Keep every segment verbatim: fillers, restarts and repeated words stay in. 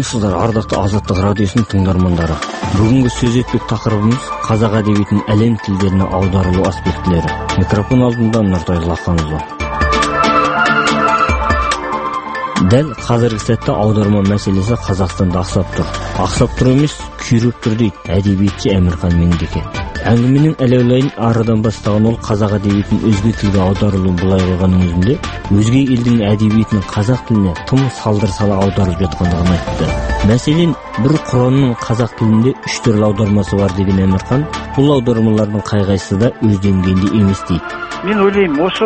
Саламатсыздар, ардақты Азаттық радиосының тыңдармандары. Бүгінгі сөз етпек тақырыбымыз қазақ әдебиетінің әлем тілдеріне аударылу аспектілері. Микрофон алдында Нұртай Лақанұлы. Дәл қазіргі сәтте аударма мәселесі Қазақстанда ақсап тұр. Ақсап тұр емес, күйреп тұр дейді әдебиетші Әмірхан Меңдеке. Әңгіменің әлеулайын арыдан бастаған ол қазақ әдебиетінің өзге тілге аударылуын былай қойғанның өзінде, өзге елдің әдебиетінің қазақ тіліне тым салдыр-сала аударылып жатқандығын айтты. Мәселен, бір Құранның қазақ тілінде үш түрлі аудармасы бар деген Әмірхан, бұл аудармалардың қай-қайсысы да өз деңгейінде емес дейді. Мен ойлаймын, осы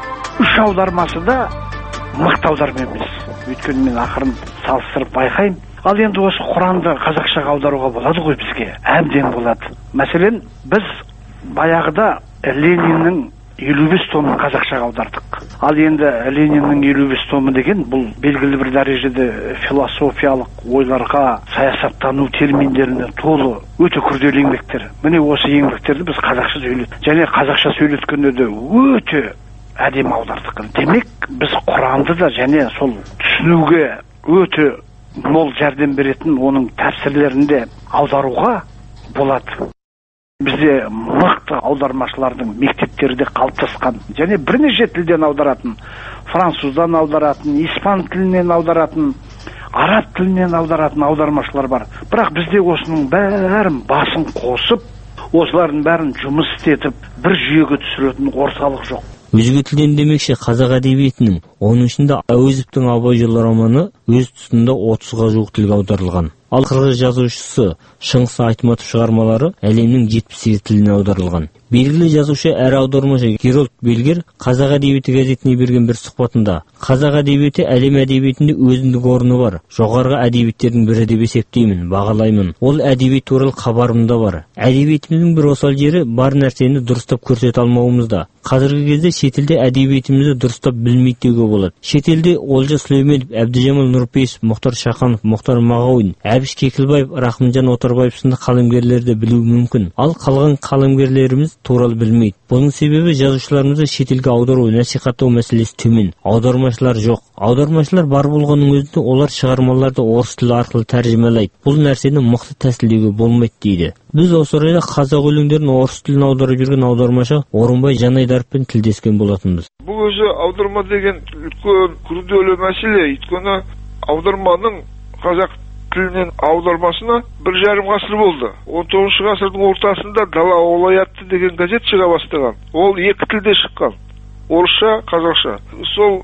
үш аудармасы да мықты аударма емес. Өйткені мен ақырын салыстырып байқаймын. Ал енді осы Құранды қазақшаға аударуға болады ғой бізге, әбден болады. Мәселен, біз баяғыда Лениннің елу бес томын қазақшаға аудардық. Ал енді Лениннің елу бес томы деген бұл белгілі бір дәрежеде философиялық ойларға, саясаттану терминдеріне толы өте күрделі еңбектер. Міне осы еңбектерді біз қазақша сөйлеттік. Және қазақша сөйлеткенде де өте әдемі аудардық. Демек, біз Құранды да және сол түсінуге өте мол жәрдем беретін оның тәпсірлерінде аударуға болады. Бізде мықты аудармашылардың мектептері де қалыптасқан. Және бірнеше тілден аударатын, француздан аударатын, испан тілінен аударатын, араб тілінен аударатын аудармашылар бар. Бірақ бізде осының бәрін басын қосып, осылардың бәрін жұмыс істетіп, бір жүйеге түсіретін орталық жоқ. Өзге тілден демекші қазақ әдебиетінің, оның ішінде Әуезовтің Абай жолы романы өз тұсында отызға жуық тілге аударылған. Ал қырғыз жазушысы Шыңғыс Айтматов шығармалары әлемнің жетпіс сегіз тіліне аударылған. Белгілі жазушы әрі аудармашы Герольд Бельгер қазақ әдебиеті газетіне берген бір сұхбатында қазақ әдебиеті әлем әдебиетінде өзіндік орны бар. Жоғарғы әдебиеттердің бірі деп есептеймін, бағалаймын. Ол әдебиет туралы хабарым да бар. Әдебиетіміздің бір осал жері бар нәрсені дұрыстап көрсете алмауымызда. Қазіргі кезде шетелде әдебиетімізді дұрыстап білмейді деуге болады. Шетелде Олжас Сүлейменов, Әбдіжамал Нұрпейісов, Мұхтар Шаханов, Мұхтар Мағауин, Әбіш Кекілбаев, Рахымжан Отарбаев сынды қаламгерлерді білу мүмкін. Ал қалған қаламгерлеріміз туралы білмейді. Бұның себебі жазушыларымызды шетелге аудару, насихаттау мәселесі төмен. Аудармашылар жоқ. Аудармашылар бар болғанның өзінде олар шығармаларды орыс тілі арқылы тәржімалайды. Бұл нәрсені мықты тәсілдеуге болмайды дейді. Біз осы орайда қазақ өлеңдерін орыс тіліне аударып жүрген аудармашы Орынбай Жанайдаровпен тілдескен болатынбыз. Бұл өзі аударма деген үлкен күрделі мәселе. Өйткені аударманың қазақ тілінен аудармасына бір жарым ғасыр болды. он тоғызыншы ғасырдың ортасында Дала Олаятты деген газет шыға бастаған. Ол екі тілде шыққан. Орысша, қазақша. Сол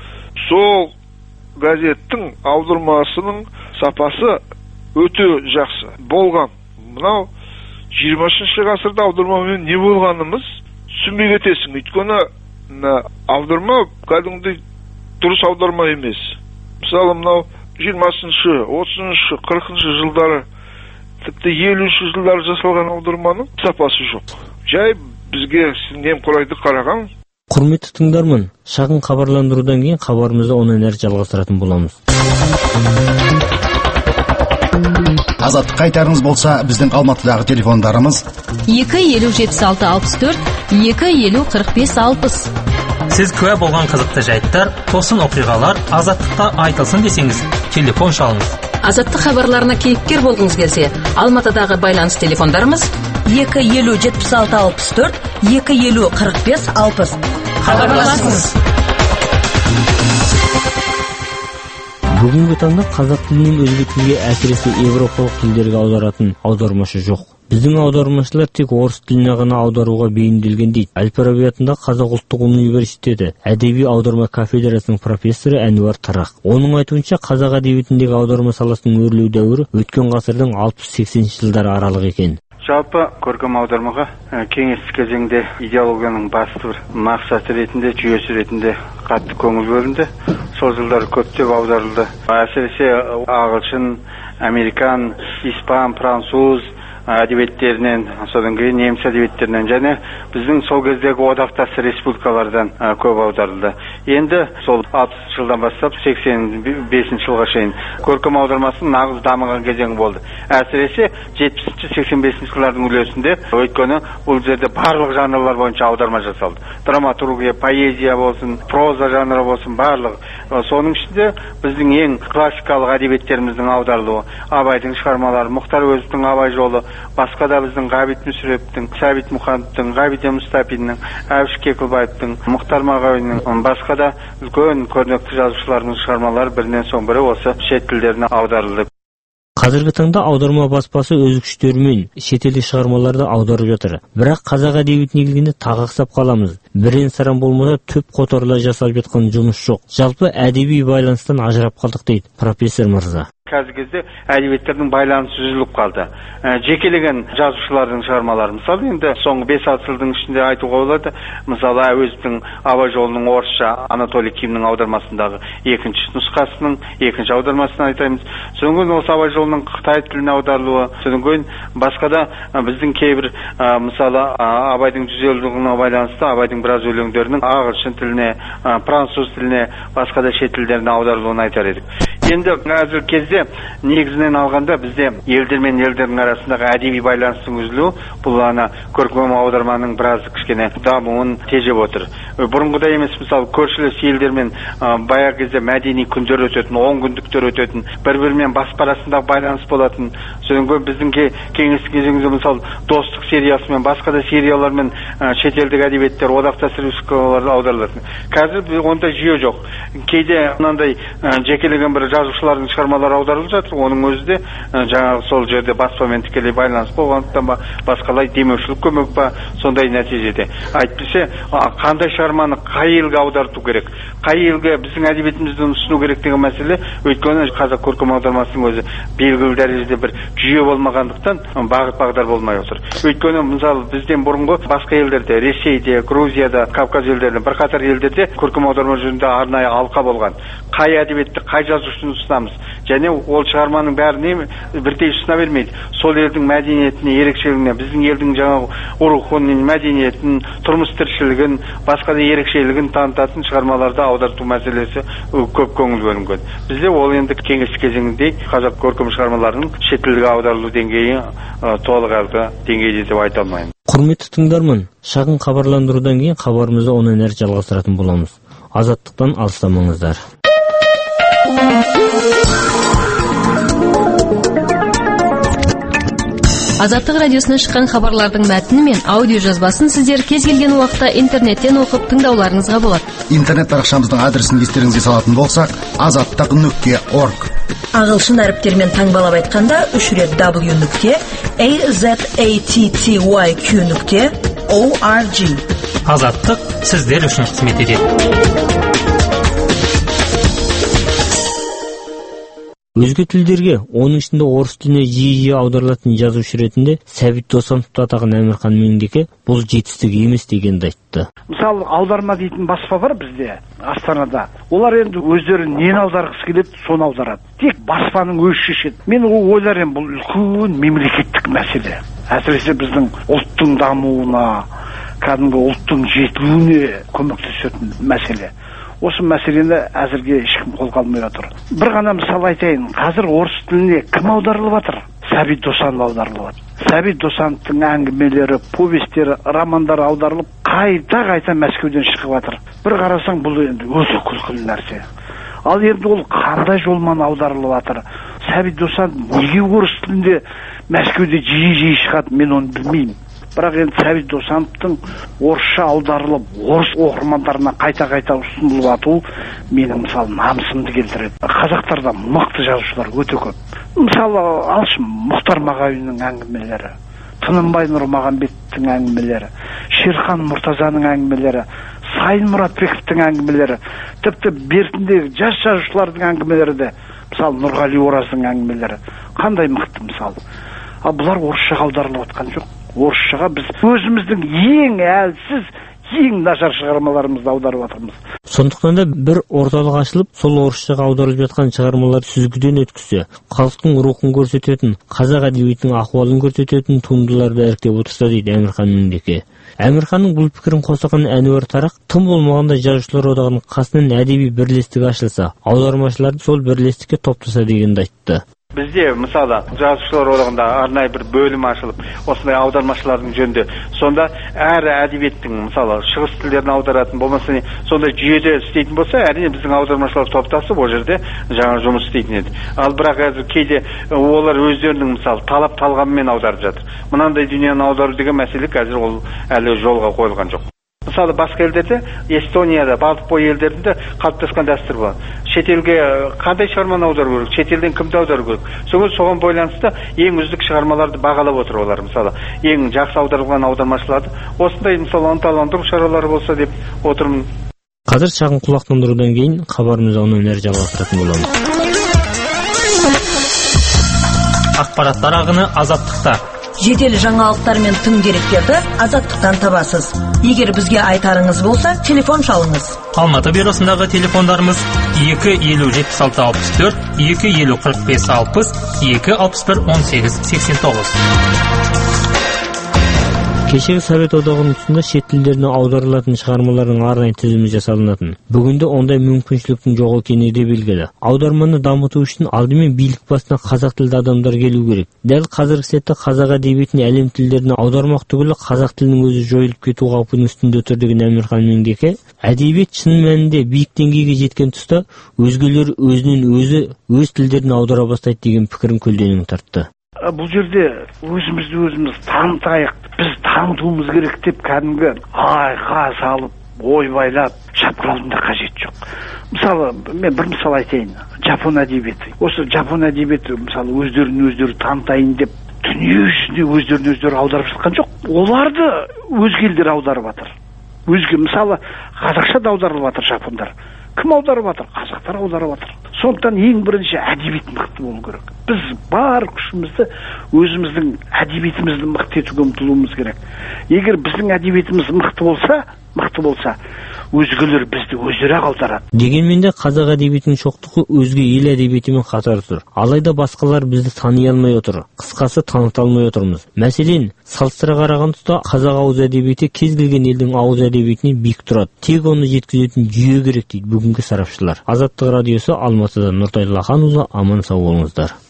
сол газеттің аудармасының сапасы өте жақсы болған. Мынау жиырмасыншы ғасырда аудармамен не болғанымыз түсінбей кетесің. Өйткені аударма кәдімгідей дұрыс аударма емес. Мысалы, мынау жиырмасыншы, отызыншы, қырқыншы жылдары, тіпті елуінші жылдары жасалған аударманың сапасы жоқ. Жай бізге немқұрайды қараған. Құрметті тыңдарман, шағын хабарландырудан кейін хабарымызды онан әрі жалғастыратын боламыз. Азат қайтарыңыз болса, біздің Алматыдағы телефондарымыз екі елу жетпіс алты алпыс төрт, екі елу қырық бес алпыс. Сіз куә болған қызықты жайттар, тосын оқиғалар Азаттықта айтылсын десеңіз, телефон шалыңыз. Азаттық хабарларына кейіпкер болғыңыз келсе, Алматыдағы байланыс телефондарымыз екі елу жетпіс алты алпыс төрт, екі елу қырық бес алпыс. Хабарласыңыз. Бүгінгі таңда қазақ тілінен өзге тілге, әсіресе европалық тілдерге аударатын аудармашы жоқ. Біздің аудармашылар тек орыс тіліне ғана аударуға бейімделген дейді. Әл-Фараби атындағы Қазақ ұлттық университеті әдеби аударма кафедрасының профессоры Әнуар Тарақ. Оның айтуынша қазақ әдебиетіндегі аударма саласының өрлеу дәуірі өткен ғасырдың алпыс сексенінші жылдары аралық екен. Жалпы көркем аудармаға кеңестік кезеңде идеологияның басты бір мақсаты ретінде, жүйесі ретінде қатты көңіл бөлінді. Сол жылдары көптеп аударылды. Әсіресе ағылшын, американ, испан, француз әдебиеттерінен, содан кейін неміс әдебиеттерінен және біздің сол кездегі одақтас республикалардан көп аударылды. Енді сол алпыс жылдан бастап сексен бесінші жылға шейін көркем аудармасының нағыз дамыған кезеңі болды. Әсіресе жетпісінші сексен бесінші жылдардың үлесінде, өйткені бұл жерде барлық жанрлар бойынша аударма жасалды. Драматургия, поэзия болсын, проза жанры болсын, барлық. Соның ішінде біздің ең классикалық әдебиеттеріміздің аударылуы, Абайдың шығармалары, Мұхтар Әуезовтің Абай жолы, басқа да біздің Ғабит Мүсіреповтің, Сәбит Мұқановтың, Ғабиден Мұстапиннің, Әбіш Кекілбаевтың, Мұхтар Мағауиннің, басқа да үлкен көрнекті жазушылардың шығармалары бірінен соң бірі осы шет тілдеріне аударылды. Қазіргі таңда аударма баспасы өз күштерімен шетелдік шығармаларды аударып жатыр. Бірақ қазақ әдебиетіне келгенде тағы ақсап қаламыз. Бірен саран болмаса түп қотарыла жасалып жатқан жұмыс жоқ. Жалпы әдеби байланыстан ажырап қалдық дейді профессор мырза. Қазіргі кезде әдебиеттердің байланысы үзіліп қалды. Ә, жекелеген жазушылардың шығармалары, мысалы енді соңғы бес алты жылдың ішінде айтуға болады, мысалы Әуезовтің Абай жолының орысша Анатолий Кимнің аудармасындағы екінші нұсқасының екінші аудармасын айтаймыз. Содан кейін осы Абай жолының Қытай тіліне аударылуы, содан кейін басқа да біздің кейбір ә, мысалы Абайдың жүз елу жылдығына байланысты Абайдың біраз өлеңдерінің ағылшын тіліне, ә, француз тіліне, басқа да шет тілдеріне аударылуын айтар едік. Енді қазіргі кезде негізінен алғанда бізде елдер мен елдердің арасындағы әдеби байланыстың үзілуі бұл ана көркем аударманың біраз кішкене дамуын тежеп отыр. Бұрынғыдай емес, мысалы көршілес елдермен баяғы кезде мәдени күндер өтетін, он күндіктер өтетін, бір-бірімен баспа арасындағы байланыс болатын. Содан кейін біздің кеңестік кезеңде мысалы достық сериясымен, басқа да сериялармен шетелдік әдебиеттер, одақтас республикалар аударылатын. Қазір ондай жүйе жоқ. Кейде мынандай жекелеген бір жазушылардың шығармалары аударылып жатыр, оның өзі де жаңағы сол жерде баспамен тікелей байланыс болғандықтан ба, басқалай демеушілік көмек па, сондай нәтижеде. Әйтпесе қандай шығарманы қай елге аударту керек, қай елге біздің әдебиетімізді ұсыну керек деген мәселе, өйткені қазақ көркем аудармасының өзі белгілі дәрежеде бір жүйе болмағандықтан бағыт бағдар болмай отыр. Өйткені мысалы бізден бұрынғы басқа елдерде, Ресейде, Грузияда, Кавказ елдерінде, бірқатар елдерде көркем аударма жөнінде арнайы алқа болған. Қай әдебиетті, қай жазушыны ұсынамыз, және ол шығарманың бәріне бірдей ұсына бермейді. Сол елдің мәдениетіне, ерекшелігіне, біздің елдің жаңағы рухын, мәдениетін, тұрмыс тіршілігін, басқа да ерекшелігін танытатын шығармаларды аударту мәселесі көп көңіл бөлінген. Бізде ол енді кеңестік кезеңінде қазақ көркем шығармаларының шет тілге аударылу деңгейі толық әлгі деңгейде деп айта алмаймын. Құрметті тыңдарман, шағын хабарландырудан кейін хабарымызды онан әрі жалғастыратын боламыз. Азаттықтан алыстамаңыздар. Азаттық радиосынан шыққан хабарлардың мәтіні мен аудио жазбасын сіздер кез келген уақытта интернеттен оқып тыңдауларыңызға болады. Интернет парақшамыздың адресін естеріңізге салатын болсақ, азаттық нүкте орг. Ағылшын әріптермен таңбалап айтқанда үш рет w нүкте azatty нүкте org. Азаттық сіздер үшін қызмет етеді. Өзге тілдерге, оның ішінде орыс тіліне жиі-жиі аударылатын жазушы ретінде Сәбит Досановты атаған Әмірхан Меңдеке бұл жетістік емес дегенді айтты. Мысалы, аударма дейтін баспа бар бізде, Астанада. Олар енді өздері нені аударғысы келеді, соны аударады. Тек баспаның өзі шешеді. Мен ойларым, бұл үлкен мемлекеттік мәселе. Әсіресе біздің ұлттың дамуына, кәдімгі ұлттың жетілуіне көмектесетін мәселе. Осы мәселені әзірге ешкім қолға алмай отыр. Бір ғана мысал айтайын, қазір орыс тіліне кім аударылып жатыр? Сәбит Досанов аударылып жатыр. Сәбит Досановтың әңгімелері, повестері, романдары аударылып, қайта-қайта Мәскеуден шығып жатыр. Bir қарасаң, бұл енді өте күлкілі нәрсе. Ал енді ол қандай жолмен аударылып жатыр? Сәбит Досанов неге орыс тілінде Мәскеуде жиі-жиі шығады, мен оны білмеймін. Бірақ енді Сәбит Досановтың орысша аударылып, орыс оқырмандарына қайта-қайта ұсынылып жатуы менің мысалы намысымды келтіреді. Қазақтарда мықты жазушылар өте көп. Мысалы, алшы Мұхтар Мағауиннің әңгімелері, Тынымбай Нұрмағамбеттің әңгімелері, Шерхан Мұртазаның әңгімелері, Сайын Мұратбековтің әңгімелері, тіпті бертіндегі жас жазушылардың әңгімелері де, мысалы Нұрғали Ораздың әңгімелері қандай мықты мысалы. Ал бұлар орысшаға аударылып жатқан жоқ. Орысшаға біз өзіміздің ең әлсіз, ең нашар шығармаларымызды аударып жатырмыз. Сондықтан да бір орталық ашылып, сол орысшаға аударылып жатқан шығармалар сүзгіден өткізсе, халықтың рухын көрсететін, қазақ әдебиетінің ахуалын көрсететін туындыларды іріктеп отырса дейді Әмірхан Меңдеке. Әмірханның бұл пікірін қосаған Әнуар Тарақ тым болмағанда жазушылар одағының қасынан әдеби бірлестік ашылса, аудармашыларды сол бірлестікке топтаса дегенді айтты. Бізде мысалы жазушылар одағында арнайы бір бөлім ашылып, осындай аудармашылардың жөнінде, сонда әр әдебиеттің мысалы шығыс тілдерін аударатын болмаса, сондай жүйеде істейтін болса, әрине біздің аудармашылар топтасып ол жерде жаңа жұмыс істейтін еді. Ал бірақ қазір кейде олар өздерінің мысалы талап талғамымен аударып жатыр. Мынандай дүниені аудару деген мәселе қазір ол әлі жолға қойылған жоқ. Мысалы басқа елдерде, Эстонияда, Балтық елдерінде қалыптасқан дәстүр бар. Шетелге қандай шығарманы аудару керек, шетелден кімді аудару керек. Соңғы соған байланысты ең үздік шығармаларды бағалап отыр олар. Мысалы, ең жақсы аударылған аудармашыларды осындай мысалы ынталандыру шаралары болса деп отырмын. Қазір шағын құлақтандырудан кейін хабарымызды онан әрі жалғастыратын боламыз. Ақпараттар ағыны азаттықта. Жедел жаңалықтар мен тың деректерді азаттықтан табасыз. Егер бізге айтарыңыз болса, телефон шалыңыз. Алматы бюросындағы телефондарымыз екі елу жетпіс алты алпыс төрт, екі елу қырық бес алпыс, екі алпыс бір он сегіз сексен тоғыз. Кешегі Совет одағының тұсында шет тілдеріне аударылатын шығармалардың арнайы тізімі жасалынатын. Бүгінде ондай мүмкіншіліктің жоқ екені де белгілі. Аударманы дамыту үшін алдымен билік басына қазақ тілді адамдар келу керек. Дәл қазіргі сәтте қазақ әдебиетін әлем тілдеріне аудармақ түгілі қазақ тілінің өзі жойылып кету қаупінің үстінде отыр деген Әмірхан Меңдеке, әдебиет шын мәнінде биік деңгейге жеткен тұста өзгелер өзінен өзі өз тілдерін аудара бастайды деген пікірін көлденең тартты. Бұл жерде өзімізді өзіміз танытайық, біз танытуымыз керек деп кәдімгі айға салып, ойбайлап шапқылаудың да қажет жоқ. Мысалы, мен бір мысал айтайын. Жапон әдебиеті. Осы жапон әдебиеті мысалы өздерін өздері танытайын деп дүние жүзіне өздерін өздері аударып жатқан жоқ. Оларды өзге елдер аударып жатыр. Өзге мысалы қазақша да аударылып жатыр жапондар. Кім аударып жатыр? Қазақтар аударып жатыр. Сондықтан ең бірінші әдебиет мықты болу керек. Біз бар күшімізді өзіміздің әдебиетімізді мықты етуге ұмтылуымыз керек. Егер біздің әдебиетіміз мықты болса, мықты болса, өзгелер бізді өздері аударады. Дегенмен де қазақ әдебиетінің шоқтығы өзге ел әдебиетімен қатар тұр. Алайда басқалар бізді тани алмай отыр. Қысқасы таныта алмай отырмыз. Мәселен, салыстыра қараған тұста қазақ ауыз әдебиеті кез келген елдің ауыз әдебиетіне биік тұрады. Тек оны жеткізетін жүйе керек дейді бүгінгі сарапшылар. Азаттық радиосы Алматыдан Нұртай Лаханұлы, аман сау болыңыздар.